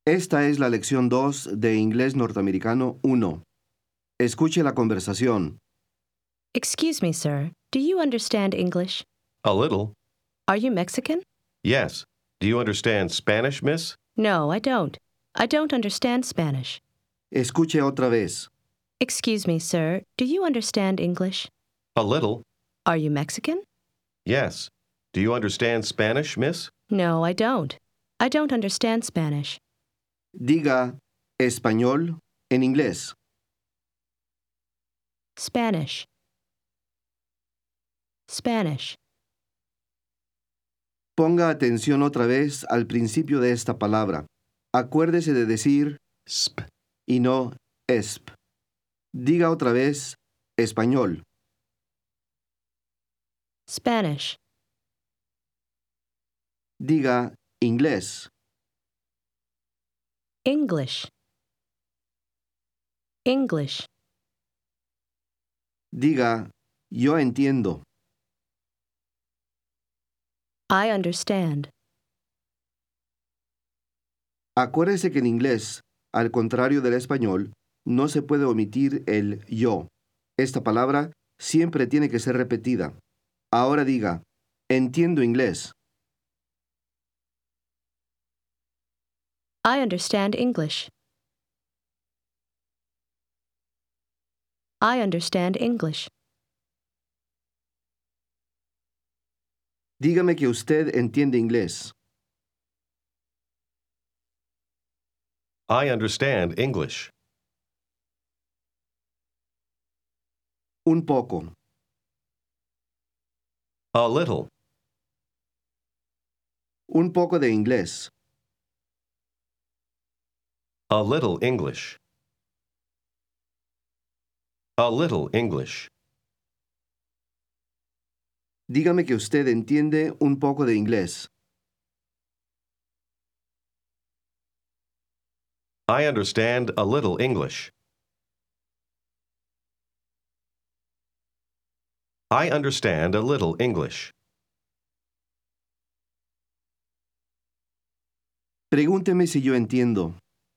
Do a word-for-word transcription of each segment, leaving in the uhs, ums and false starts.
Esta es la lección dos de Inglés Norteamericano uno. Escuche la conversación. Excuse me, sir. Do you understand English? A little. Are you Mexican? Yes. Do you understand Spanish, miss? No, I don't. I don't understand Spanish. Escuche otra vez. Excuse me, sir. Do you understand English? A little. Are you Mexican? Yes. Do you understand Spanish, miss? No, I don't. I don't understand Spanish. Diga español en inglés. Spanish. Spanish. Ponga atención otra vez al principio de esta palabra. Acuérdese de decir Sp. y no esp. Diga otra vez español. Spanish. Diga inglés. English. English. Diga yo entiendo. I understand. Acuérdese que en inglés, al contrario del español, no se puede omitir el yo. Esta palabra siempre tiene que ser repetida. Ahora diga, entiendo inglés. I understand English. I understand English. Dígame que usted entiende inglés. I understand English. Un poco. A little. Un poco de inglés. A little English. A little English. Dígame que usted entiende un poco de inglés. I understand a little English. I understand a little English. Pregúnteme si yo entiendo.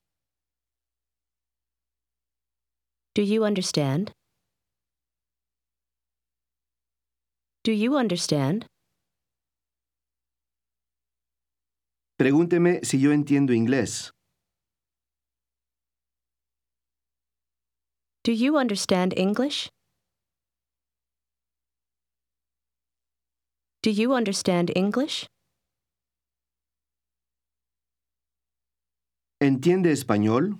Do you understand? Do you understand? Pregúnteme si yo entiendo inglés. Do you understand English? Do you understand English? ¿Entiende español?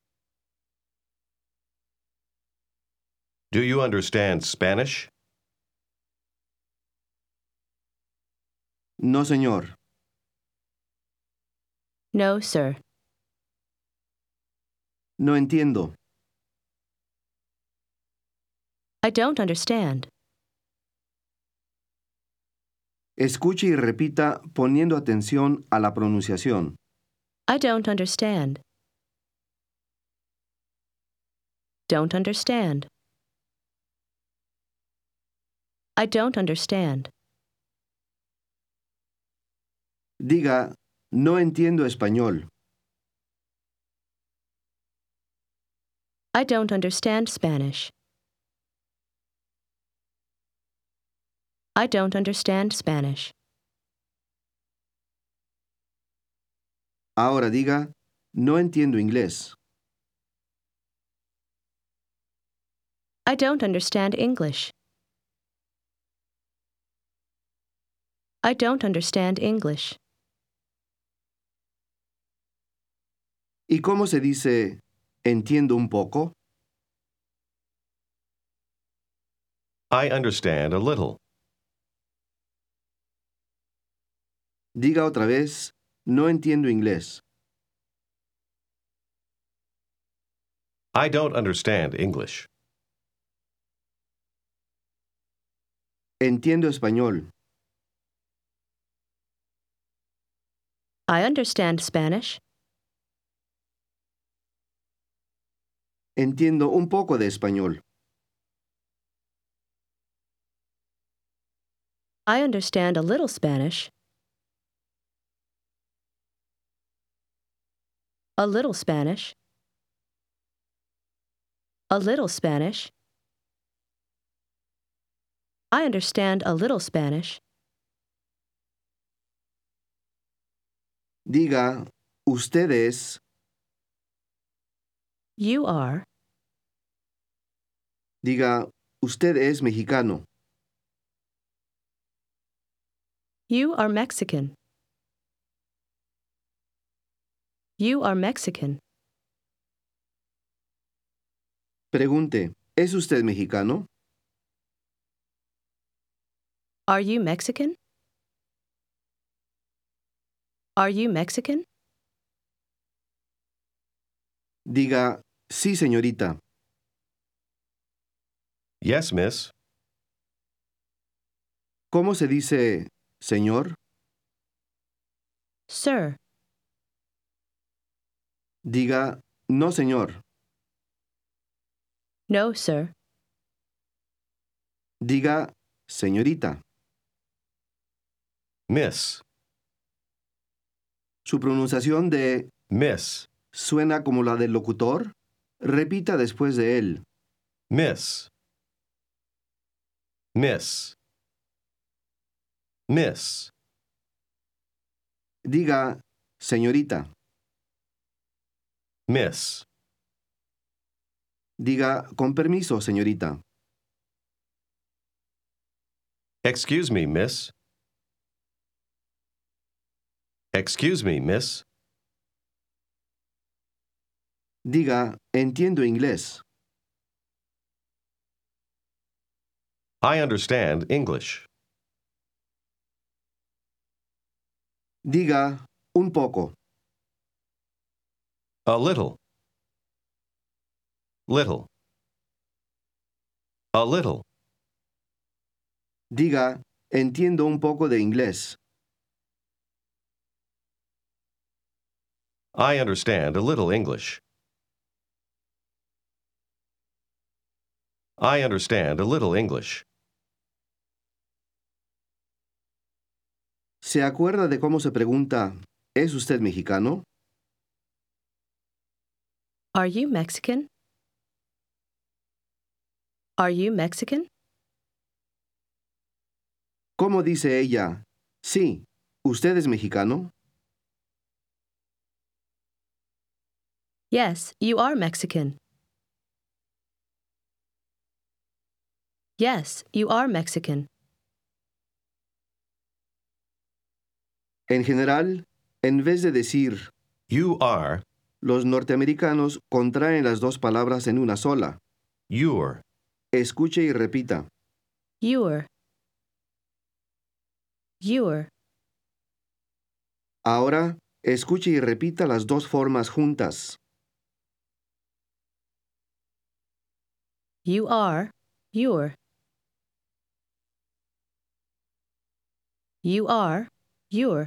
Do you understand Spanish? No, señor. No, sir. No entiendo. I don't understand. Escuche y repita poniendo atención a la pronunciación. I don't understand. Don't understand. I don't understand. Diga, no entiendo español. I don't understand Spanish. I don't understand Spanish. Ahora diga, no entiendo inglés. I don't understand English. I don't understand English. ¿Y cómo se dice entiendo un poco? I understand a little. Diga otra vez, no entiendo inglés. I don't understand English. Entiendo español. I understand Spanish. Entiendo un poco de español. I understand a little Spanish. A little Spanish. A little Spanish. I understand a little Spanish. Diga, usted es. You are. Diga, usted es mexicano. You are Mexican. You are Mexican. Pregunte, ¿es usted mexicano? Are you Mexican? Are you Mexican? Diga, sí, señorita. Yes, miss. ¿Cómo se dice, señor? Sir. Diga, no, señor. No, sir. Diga, señorita. Miss. Su pronunciación de Miss. suena como la del locutor. Repita después de él. Miss. Miss. Miss. Diga, señorita. Miss. Diga, con permiso, señorita. Excuse me, miss. Excuse me, miss. Diga, entiendo inglés. I understand English. Diga, un poco. A little. Little. A little. Diga, entiendo un poco de inglés. I understand a little English. I understand a little English. ¿Se acuerda de cómo se pregunta, ¿es usted mexicano? Are you Mexican? Are you Mexican? ¿Cómo dice ella, sí, usted es mexicano? Yes, you are Mexican. Yes, you are Mexican. En general, en vez de decir, You are, los norteamericanos contraen las dos palabras en una sola. you're. Escuche y repita. You're. You're. Ahora, escuche y repita las dos formas juntas. You are. You're. You are. You're.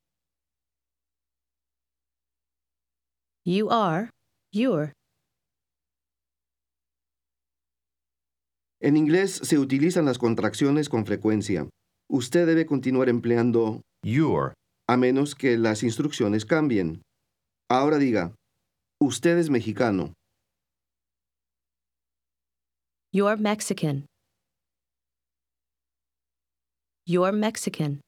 You are. You're. En inglés se utilizan las contracciones con frecuencia. Usted debe continuar empleando You're. a menos que las instrucciones cambien. Ahora diga, usted es mexicano. You're Mexican. You're Mexican.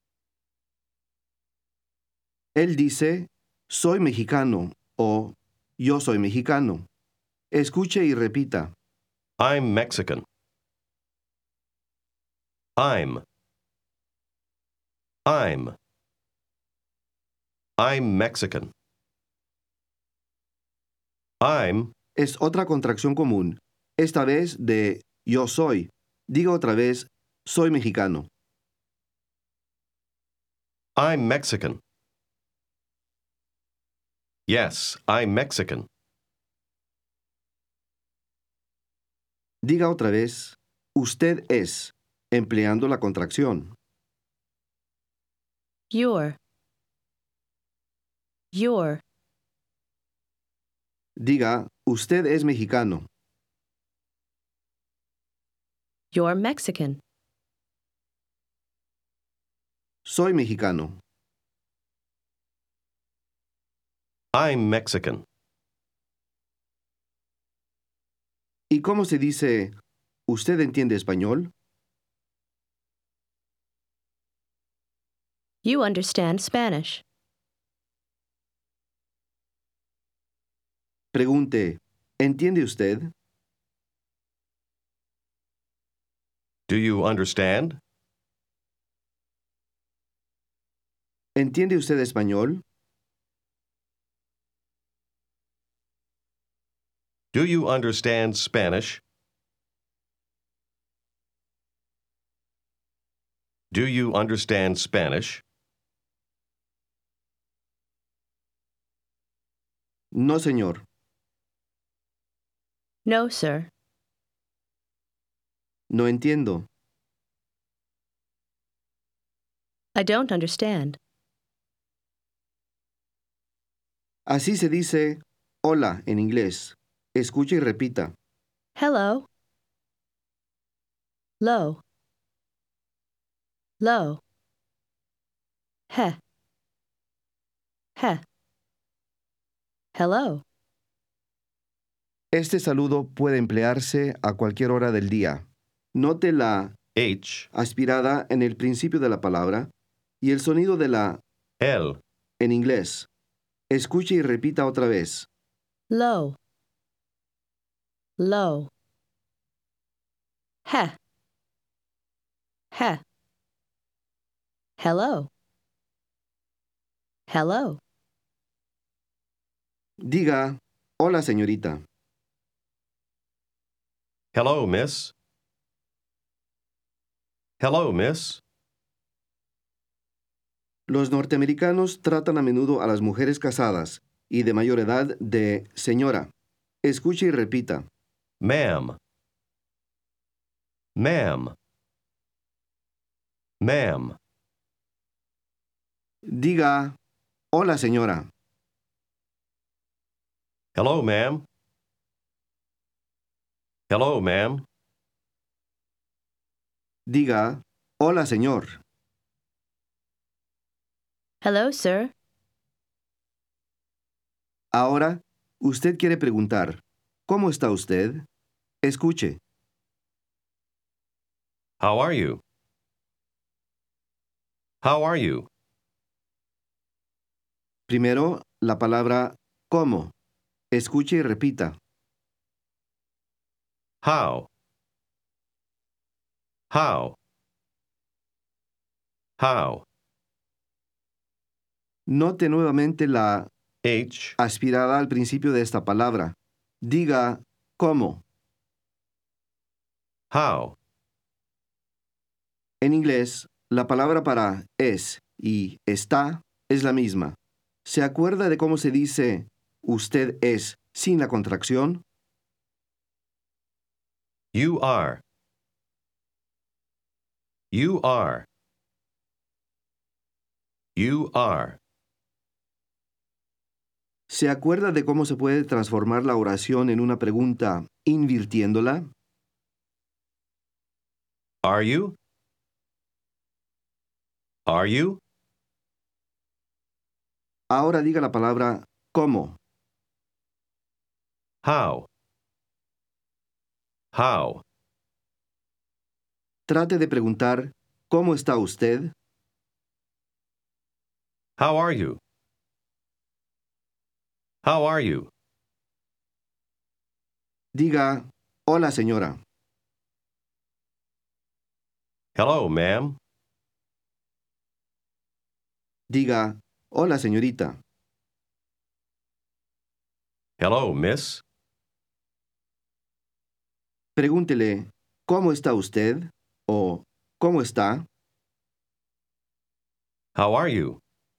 Él dice, soy mexicano o yo soy mexicano. Escuche y repita. I'm Mexican. I'm. I'm. I'm Mexican. I'm. Es otra contracción común, esta vez de yo soy. Diga otra vez, soy mexicano. I'm Mexican. Yes, I'm Mexican. Diga otra vez, usted es, empleando la contracción. You're. You're. Diga, usted es mexicano. You're Mexican. Soy mexicano. I'm Mexican. ¿Y cómo se dice, ¿usted entiende español? You understand Spanish. Pregunte, ¿entiende usted? Do you understand? ¿Entiende usted español? Do you understand Spanish? Do you understand Spanish? No, señor. No, sir. No entiendo. I don't understand. Así se dice hola en inglés. Escuche y repita. Hello. Low. Low. He. He. Hello. Este saludo puede emplearse a cualquier hora del día. Note la H, aspirada en el principio de la palabra y el sonido de la L, en inglés. Escuche y repita otra vez. Low. Low. He. He. Hello. Hello. Diga, hola señorita. hello, miss. Hello, miss. Los norteamericanos tratan a menudo a las mujeres casadas y de mayor edad de señora. Escuche y repita. Ma'am. Ma'am. Ma'am. Diga, hola señora. Hello, ma'am. Hello, ma'am. Diga, hola señor. Hello, sir. Ahora, usted quiere preguntar, ¿cómo está usted? Escuche. How are you? How are you? Primero, la palabra ¿cómo? Escuche y repita. How? How? How? Note nuevamente la H, aspirada al principio de esta palabra. Diga, ¿cómo? how? En inglés, la palabra para es y está es la misma. ¿Se acuerda de cómo se dice usted es sin la contracción? You are. You are. You are. ¿Se acuerda de cómo se puede transformar la oración en una pregunta invirtiéndola? Are you? Are you? Ahora diga la palabra ¿cómo? How? How? Trate de preguntar ¿cómo está usted? How are you? How are you? Diga hola señora. Hello, ma'am. Diga hola señorita. Hello, miss. Pregúntele ¿cómo está usted? O ¿cómo está? How are you?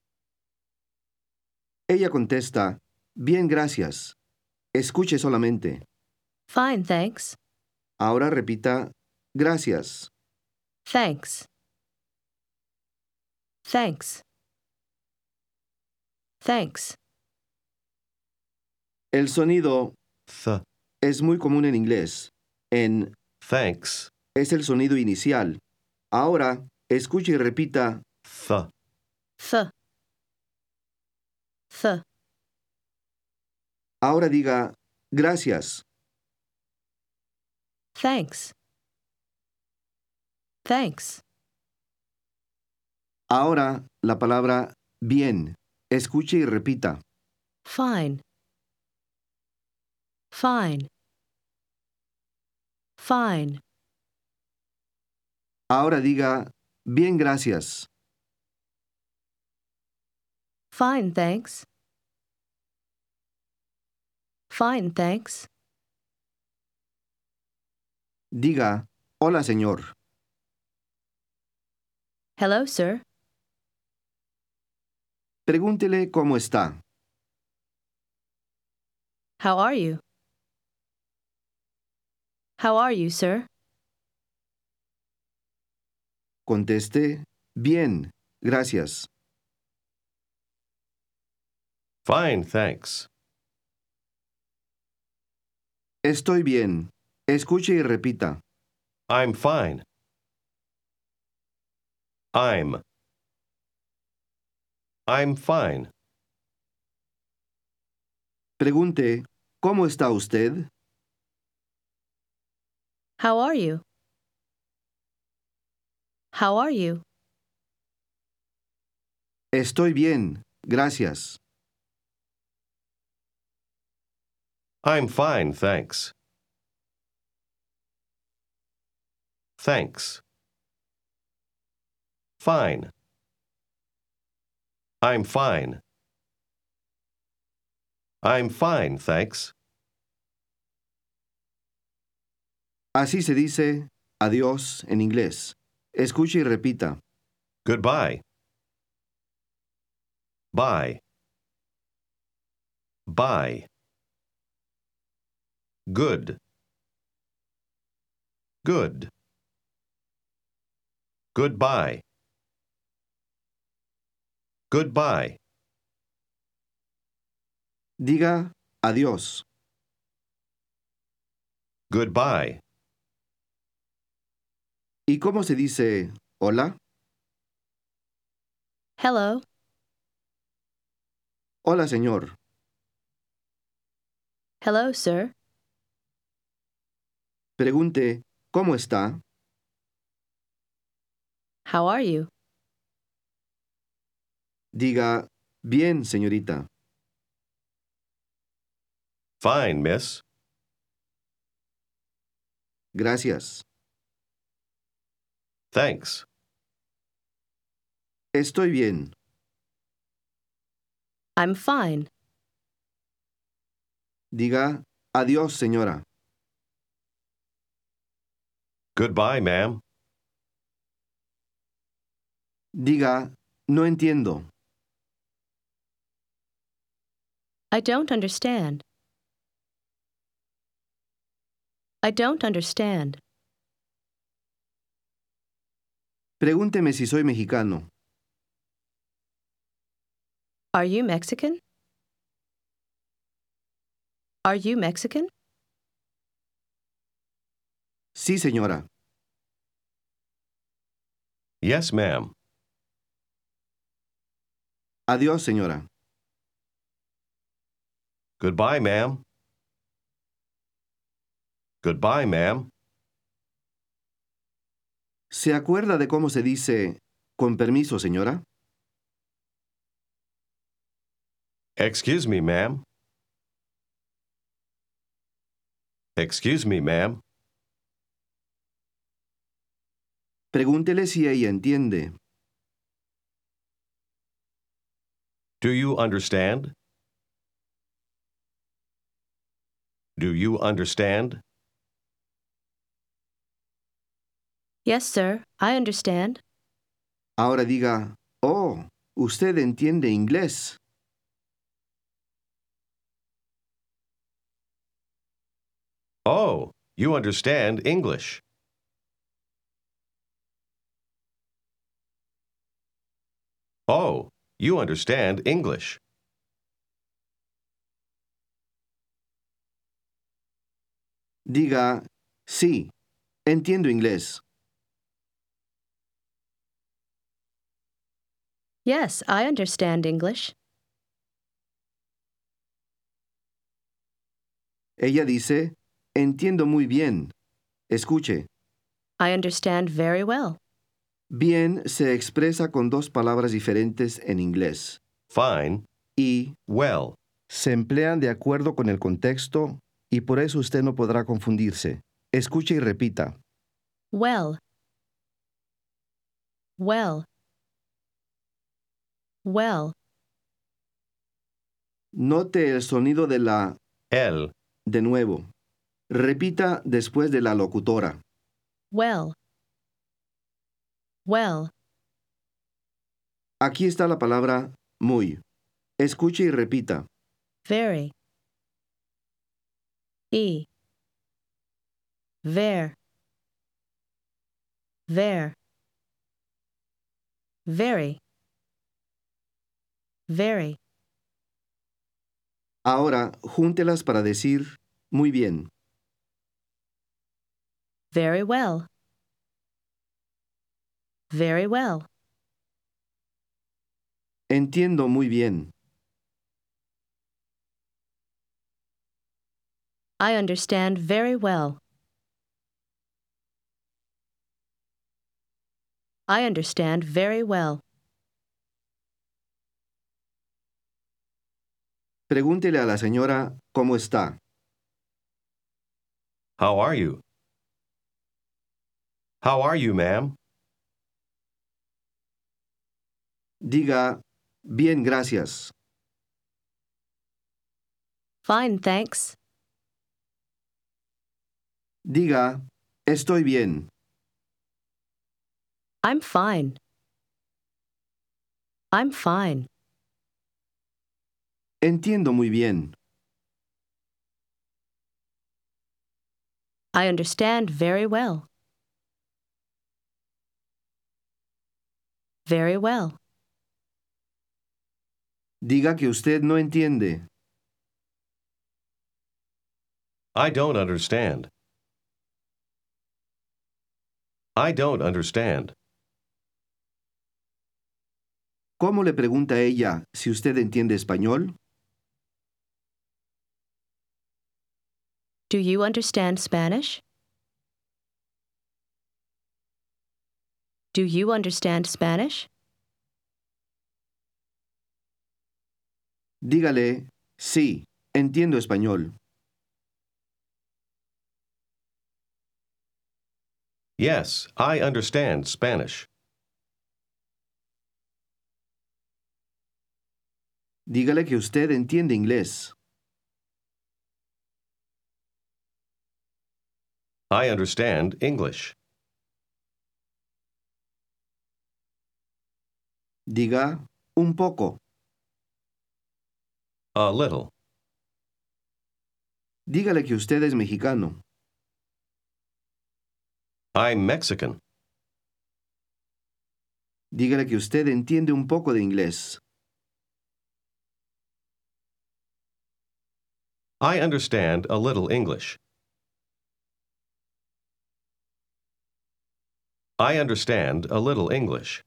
Ella contesta bien, gracias. Escuche solamente. Fine, thanks. Ahora repita gracias. Thanks. Thanks. Thanks. El sonido Th. es muy común en inglés. En Thanks. es el sonido inicial. Ahora, escuche y repita Th. Th. Th. Ahora diga gracias. Thanks. Thanks. Ahora la palabra bien. Escuche y repita. Fine. Fine. Fine. Ahora diga bien, gracias. Fine, thanks. Fine, thanks. Diga hola, señor. Hello, sir. Pregúntele cómo está. How are you? How are you, sir? Conteste bien, gracias. Fine, thanks. Estoy bien. Escuche y repita. I'm fine. I'm. I'm fine. Pregunte ¿cómo está usted? How are you? How are you? Estoy bien, gracias. I'm fine, thanks. Thanks. Fine. I'm fine. I'm fine, thanks. Así se dice adiós en inglés. Escuche y repita. Goodbye. Bye. Bye. Good. Good. Goodbye. Goodbye. Diga adiós. Goodbye. ¿Y cómo se dice hola? Hello. Hola, señor. Hello, sir. Pregunte ¿cómo está? How are you? Diga bien, señorita. Fine, miss. Gracias. Thanks. Estoy bien. I'm fine. Diga adiós, señora. Goodbye, ma'am. Diga no entiendo. I don't understand. I don't understand. Pregúnteme si soy mexicano. Are you Mexican? Are you Mexican? Sí, señora. Yes, ma'am. Adiós, señora. Goodbye, ma'am. Goodbye, ma'am. ¿Se acuerda de cómo se dice con permiso, señora? Excuse me, ma'am. Excuse me, ma'am. Pregúntele si ella entiende. Do you understand? Do you understand? Yes, sir. I understand. Ahora diga, oh, usted entiende inglés. Oh, you understand English. Oh, you understand English. Diga, sí, entiendo inglés. Yes, I understand English. Ella dice, entiendo muy bien. Escuche, I understand very well. bien se expresa con dos palabras diferentes en inglés Fine. y Well. se emplean de acuerdo con el contexto y por eso usted no podrá confundirse. Escuche y repita. Well. Well. Well. Note el sonido de la El. de nuevo. Repita después de la locutora. Well. Well. Aquí está la palabra muy. Escuche y repita. Very. E. Ver. Ver. Very. Very. Ahora, júntelas para decir muy bien. Very well. Very well. Entiendo muy bien. I understand very well. I understand very well. Pregúntele a la señora cómo está. How are you? How are you, ma'am? Diga, bien, gracias. Fine, thanks. Diga, estoy bien. I'm fine. I'm fine. Entiendo muy bien. I understand very well. Very well. Diga que usted no entiende. I don't understand. I don't understand. ¿Cómo le pregunta ella si usted entiende español? Do you understand Spanish? Do you understand Spanish? Dígale, sí, entiendo español. Yes, I understand Spanish. Dígale que usted entiende inglés. I understand English. Diga, un poco. A little. Dígale que usted es mexicano. I'm Mexican. Dígale que usted entiende un poco de inglés. I understand a little English. I understand a little English.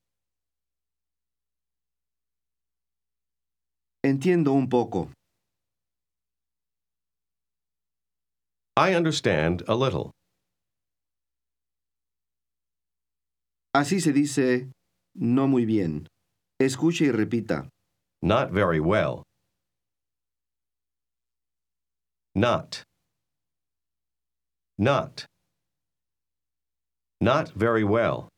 Entiendo un poco. I understand a little. Así se dice, no muy bien. Escuche y repita. Not very well. Not. Not. Not very well.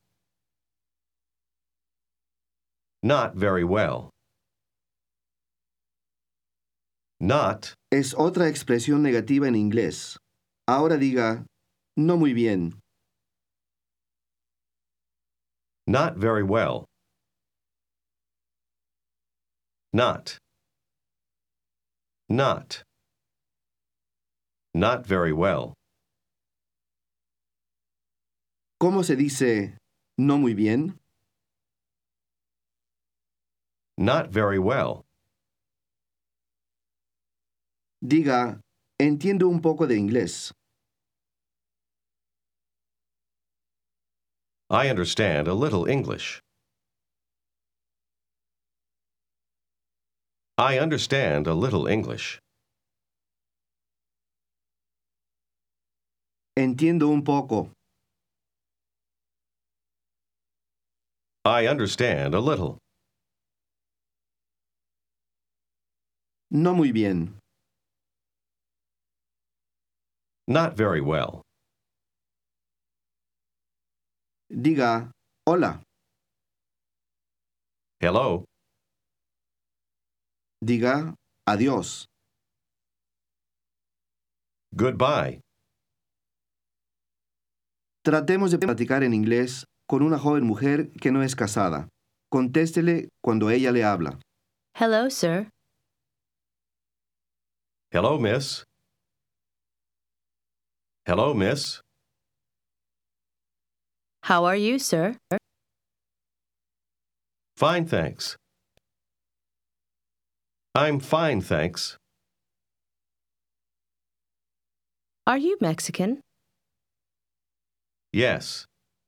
Not very well. Not. Es otra expresión negativa en inglés. Ahora diga, no muy bien. Not very well. Not. Not. Not very well. ¿Cómo se dice, no muy bien? Not very well. Diga, entiendo un poco de inglés. I understand a little English. I understand a little English. Entiendo un poco. I understand a little. No muy bien. Not very well. Diga, hola. Hello. Diga, adiós. Goodbye. Tratemos de platicar en inglés con una joven mujer que no es casada. Contéstele cuando ella le habla. Hello, sir. Hello, miss. Hello, miss. How are you, sir? Fine, thanks. I'm fine, thanks. Are you Mexican? Yes.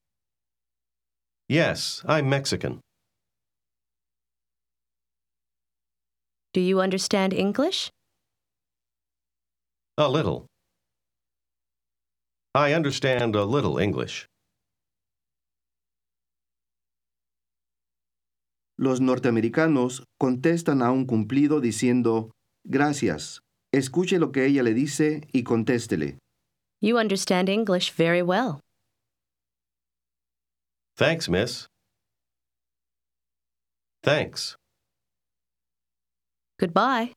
Yes, I'm Mexican. Do you understand English? A little. I understand a little English. Los norteamericanos contestan a un cumplido diciendo, gracias. Escuche lo que ella le dice y contéstele. You understand English very well. Thanks, miss. Thanks. Goodbye.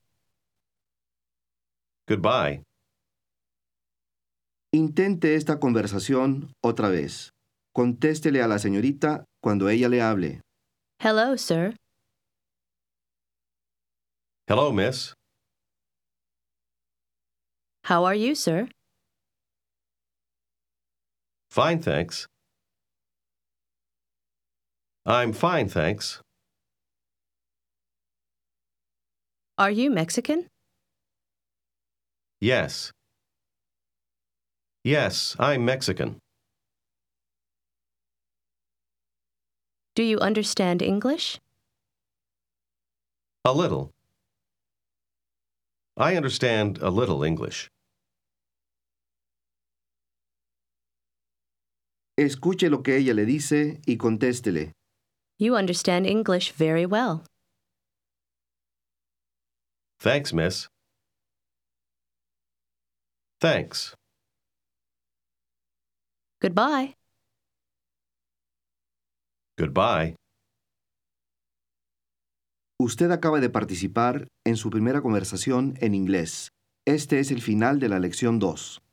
Goodbye. Intente esta conversación otra vez. Contéstele a la señorita cuando ella le hable. Hello, sir. Hello, miss. How are you, sir? Fine, thanks. I'm fine, thanks. Are you Mexican? Yes. Yes, I'm Mexican. Do you understand English? A little. I understand a little English. Escuche lo que ella le dice y contéstele. You understand English very well. Thanks, miss. Thanks. Goodbye. Goodbye. Usted acaba de participar en su primera conversación en inglés. Este es el final de la lección dos.